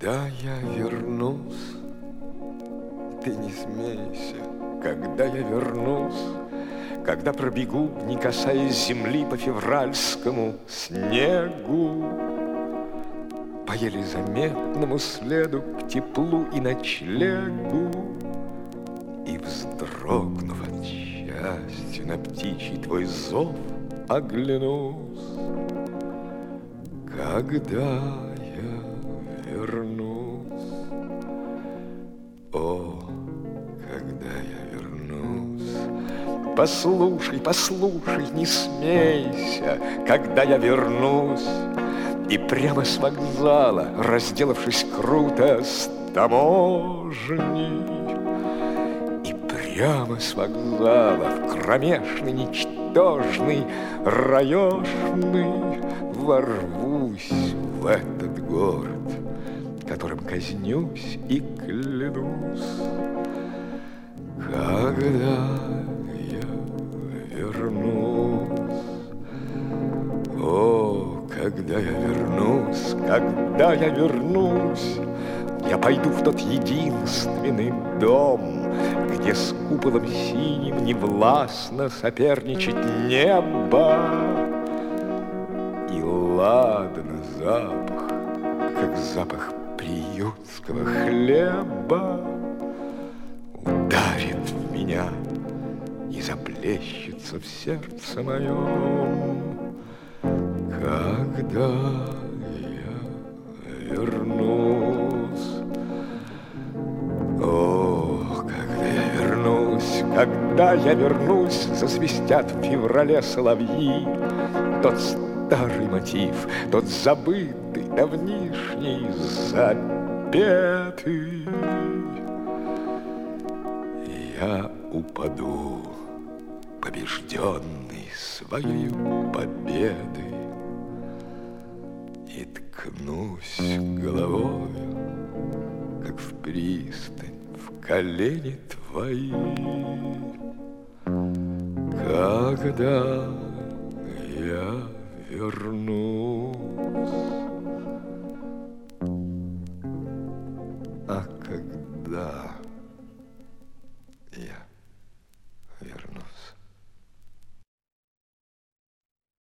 Когда я вернусь, ты не смейся, когда я вернусь, когда пробегу, не касаясь земли, по февральскому снегу, по еле заметному следу к теплу и ночлегу, и, вздрогнув от счастья на птичий твой зов, оглянусь, когда я вернусь. О, когда я вернусь. Послушай, послушай, не смейся, когда я вернусь. И прямо с вокзала, разделавшись круто с таможней, и прямо с вокзала в кромешный, ничтожный, раешный ворвусь в этот город, которым казнюсь и клянусь. Когда я вернусь, о, когда я вернусь, когда я вернусь, я пойду в тот единственный дом, где с куполом синим невластно соперничать небо. И ладно запах, как запах приютского хлеба, ударит в меня и заплещется в сердце моем. Когда я вернусь, о, когда я вернусь, засвистят в феврале соловьи тот старый мотив, тот забытый, давнишний, запетый. Я упаду, побежденный своей победой, и ткнусь головою, как в пристань, в колени твои. Когда я вернусь, а когда